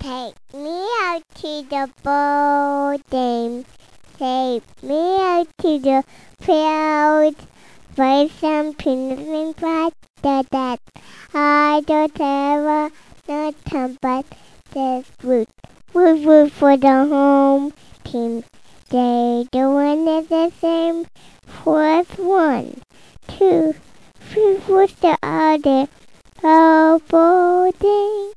Take me out to the ball game. Take me out to the field. Buy some peanuts and butter that I don't ever no time but there's root. Root for the home team. They the one is the same. Fourth one, two, three, what's the other? Oh, ball game.